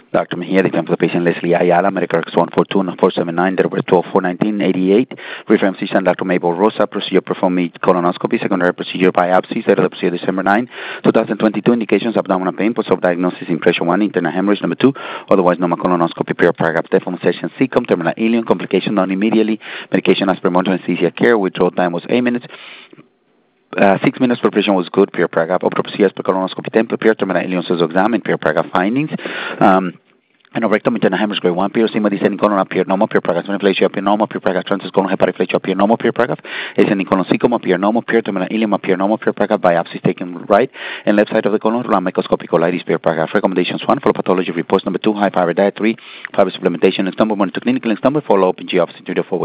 Dr. Mejia, the claim for the patient Leslie Ayala, Medicare X142 and 479, Delaware 12-419-88. Reference physician Dr. Mabel Rosa, procedure performed with colonoscopy, secondary procedure biopsy, date of the procedure December 9, 2022. Indications abdominal pain, post-op diagnosis impression 1, internal hemorrhage number 2, otherwise normal colonoscopy, period paragraph, deform session C-com, terminal ileum, complication non immediately, medication as per monitoring anesthesia care, withdrawal time was 8 minutes. 6 minutes for patient was good, period paragraph. Autopsy as per colonoscopy template, period terminal ileum exam, and period paragraph findings. Rectum internal hemorrhage grade 1, periosema descending colon appear normal, period paragraph, inflation appear normal, period paragraph, transverse colon hyperiflation appear normal, period paragraph, ascending colon cecum appear normal, period terminal ileum appear normal, period paragraph, biopsies taken right and left side of the colon, microscopic colitis, period paragraph. Recommendations 1, follow pathology reports. Number 2, high fiber diet. 3, fiber supplementation. Next number 1, to clinical. Next number, follow up in G office in 3 to 4 weeks.